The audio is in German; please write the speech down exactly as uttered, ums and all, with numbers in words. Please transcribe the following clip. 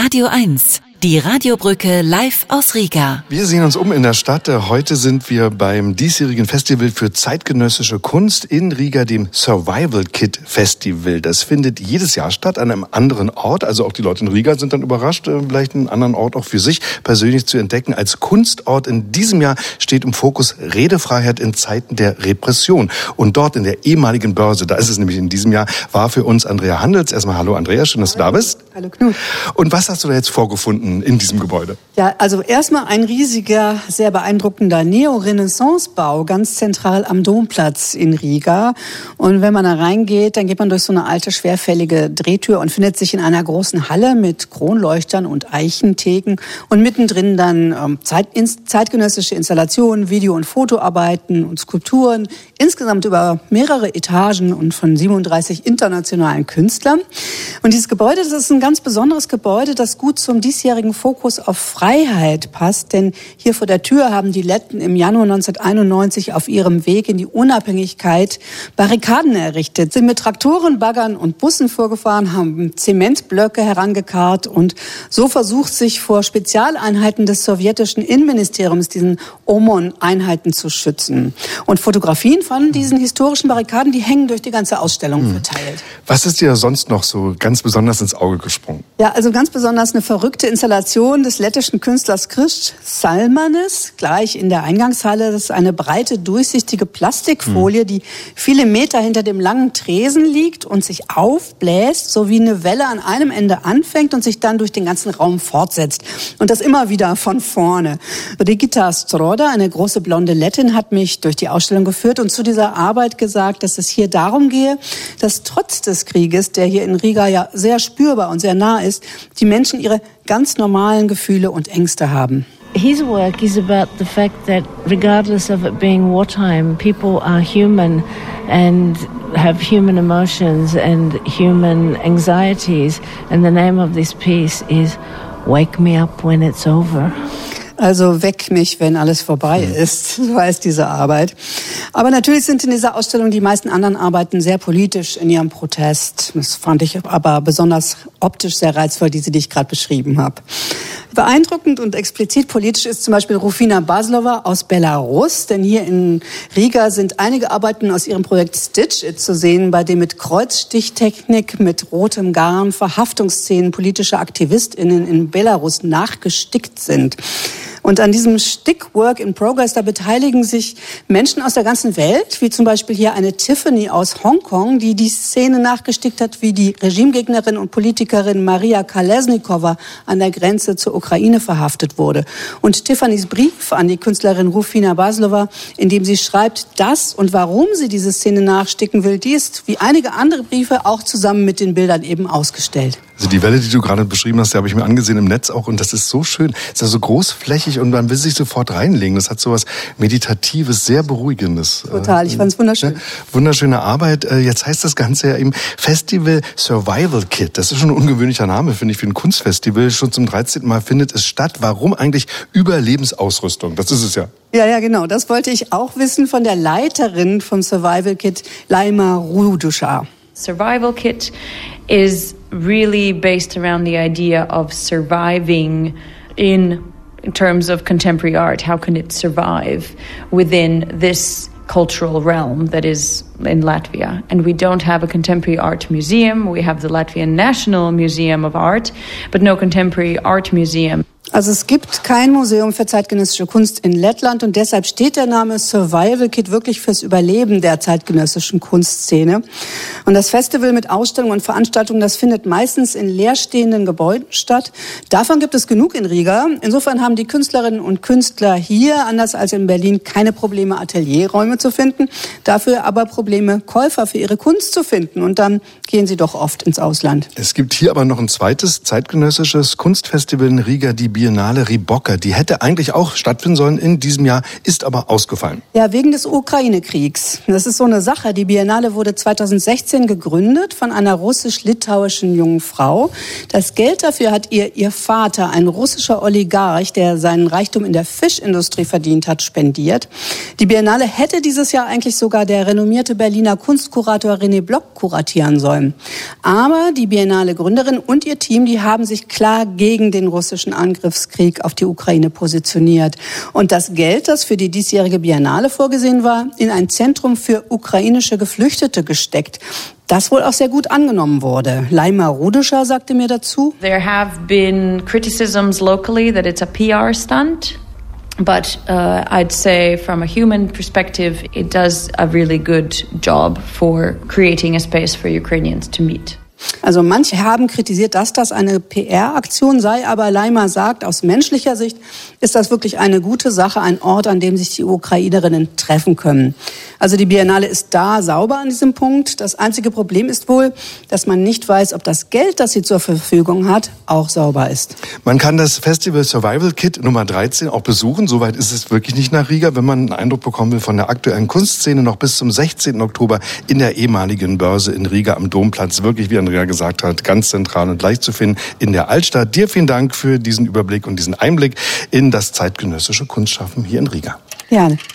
Radio eins, die Radiobrücke live aus Riga. Wir sehen uns um in der Stadt. Heute sind wir beim diesjährigen Festival für zeitgenössische Kunst in Riga, dem Survival Kit Festival. Das findet jedes Jahr statt an einem anderen Ort. Also auch die Leute in Riga sind dann überrascht, vielleicht einen anderen Ort auch für sich persönlich zu entdecken. Als Kunstort in diesem Jahr steht im Fokus Redefreiheit in Zeiten der Repression. Und dort in der ehemaligen Börse, da ist es nämlich in diesem Jahr, war für uns Andrea Handels. Erstmal hallo Andrea, schön, dass du da bist. Hallo Knut. Und was hast du da jetzt vorgefunden in diesem Gebäude? Ja, also erstmal ein riesiger, sehr beeindruckender Neo-Renaissance-Bau, ganz zentral am Domplatz in Riga. Und wenn man da reingeht, dann geht man durch so eine alte, schwerfällige Drehtür und findet sich in einer großen Halle mit Kronleuchtern und Eichentheken. Und mittendrin dann ähm, Zeit, ins, zeitgenössische Installationen, Video- und Fotoarbeiten und Skulpturen. Insgesamt über mehrere Etagen und von siebenunddreißig internationalen Künstlern. Und dieses Gebäude, das ist ein ganz besonderes Gebäude, das gut zum diesjährigen Fokus auf Freiheit passt. Denn hier vor der Tür haben die Letten im Januar neunzehnhunderteinundneunzig auf ihrem Weg in die Unabhängigkeit Barrikaden errichtet, sind mit Traktoren, Baggern und Bussen vorgefahren, haben Zementblöcke herangekarrt und so versucht, sich vor Spezialeinheiten des sowjetischen Innenministeriums, diesen OMON-Einheiten, zu schützen. Und Fotografien von diesen historischen Barrikaden, die hängen durch die ganze Ausstellung verteilt. Was ist dir sonst noch so ganz besonders ins Auge gesprungen? Ja, also ganz besonders eine verrückte Installation des lettischen Künstlers Krzysztof Salmanis, gleich in der Eingangshalle. Das ist eine breite, durchsichtige Plastikfolie, hm. die viele Meter hinter dem langen Tresen liegt und sich aufbläst, so wie eine Welle an einem Ende anfängt und sich dann durch den ganzen Raum fortsetzt. Und das immer wieder von vorne. Brigitta Stroda, eine große blonde Lettin, hat mich durch die Ausstellung geführt und zu dieser Arbeit gesagt, dass es hier darum gehe, dass trotz des Krieges, der hier in Riga ja sehr spürbar und sehr nah ist, die Menschen ihre ganz normalen Gefühle und Ängste haben. His work is about the fact that regardless of it being wartime, people are human and have human emotions and human anxieties. And the name of this piece is Wake Me Up When It's Over. Also weck mich, wenn alles vorbei ist, so heißt diese Arbeit. Aber natürlich sind in dieser Ausstellung die meisten anderen Arbeiten sehr politisch in ihrem Protest. Das fand ich aber besonders optisch sehr reizvoll, diese, die ich gerade beschrieben habe. Beeindruckend und explizit politisch ist zum Beispiel Rufina Baslova aus Belarus, denn hier in Riga sind einige Arbeiten aus ihrem Projekt Stitch It zu sehen, bei dem mit Kreuzstichtechnik, mit rotem Garn Verhaftungsszenen politischer AktivistInnen in Belarus nachgestickt sind. Und an diesem Stickwork in Progress, da beteiligen sich Menschen aus der ganzen Welt, wie zum Beispiel hier eine Tiffany aus Hongkong, die die Szene nachgestickt hat, wie die Regimegegnerin und Politikerin Maria Kolesnikova an der Grenze zur Ukraine verhaftet wurde. Und Tiffany's Brief an die Künstlerin Rufina Baslova, in dem sie schreibt, dass und warum sie diese Szene nachsticken will, die ist wie einige andere Briefe auch zusammen mit den Bildern eben ausgestellt. Also die Welle, die du gerade beschrieben hast, die habe ich mir angesehen im Netz auch und das ist so schön. Es ist also großflächig und man will sich sofort reinlegen. Das hat so was Meditatives, sehr Beruhigendes. Total, ich fand es wunderschön. Wunderschöne Arbeit. Jetzt heißt das Ganze ja eben Festival Survival Kit. Das ist schon ein ungewöhnlicher Name, finde ich, für ein Kunstfestival. Schon zum dreizehnten Mal findet es statt. Warum eigentlich Überlebensausrüstung? Das ist es ja. Ja, ja, genau. Das wollte ich auch wissen von der Leiterin vom Survival Kit, Laima Rudusha. Survival Kit is really based around the idea of surviving in, in terms of contemporary art. How can it survive within this cultural realm that is in Latvia? And we don't have a contemporary art museum. We have the Latvian National Museum of Art, but no contemporary art museum. Also es gibt kein Museum für zeitgenössische Kunst in Lettland und deshalb steht der Name Survival Kit wirklich fürs Überleben der zeitgenössischen Kunstszene. Und das Festival mit Ausstellungen und Veranstaltungen, das findet meistens in leerstehenden Gebäuden statt. Davon gibt es genug in Riga. Insofern haben die Künstlerinnen und Künstler hier, anders als in Berlin, keine Probleme, Atelierräume zu finden. Dafür aber Probleme, Käufer für ihre Kunst zu finden. Und dann gehen sie doch oft ins Ausland. Es gibt hier aber noch ein zweites zeitgenössisches Kunstfestival in Riga, die Biennale Ribocca, die hätte eigentlich auch stattfinden sollen in diesem Jahr, ist aber ausgefallen. Ja, wegen des Ukraine-Kriegs. Das ist so eine Sache. Die Biennale wurde zweitausendsechzehn gegründet von einer russisch-litauischen jungen Frau. Das Geld dafür hat ihr ihr Vater, ein russischer Oligarch, der seinen Reichtum in der Fischindustrie verdient hat, spendiert. Die Biennale hätte dieses Jahr eigentlich sogar der renommierte Berliner Kunstkurator René Block kuratieren sollen. Aber die Biennale-Gründerin und ihr Team, die haben sich klar gegen den russischen Angriffskrieg auf die Ukraine positioniert. Und das Geld, das für die diesjährige Biennale vorgesehen war, in ein Zentrum für ukrainische Geflüchtete gesteckt. Das wohl auch sehr gut angenommen wurde. Laima Rudischer sagte mir dazu: There have been criticisms locally that it's a P R stunt. But uh, I'd say from a human perspective, it does a really good job for creating a space for Ukrainians to meet. Also manche haben kritisiert, dass das eine P R-Aktion sei, aber Laima sagt, aus menschlicher Sicht ist das wirklich eine gute Sache, ein Ort, an dem sich die Ukrainerinnen treffen können. Also die Biennale ist da sauber an diesem Punkt. Das einzige Problem ist wohl, dass man nicht weiß, ob das Geld, das sie zur Verfügung hat, auch sauber ist. Man kann das Festival Survival Kit Nummer dreizehn auch besuchen. Soweit ist es wirklich nicht nach Riga, wenn man einen Eindruck bekommen will von der aktuellen Kunstszene, noch bis zum sechzehnten Oktober in der ehemaligen Börse in Riga am Domplatz. Wirklich, wie Andrea gesagt hat, ganz zentral und leicht zu finden in der Altstadt. Dir vielen Dank für diesen Überblick und diesen Einblick in das zeitgenössische Kunstschaffen hier in Riga. Gerne.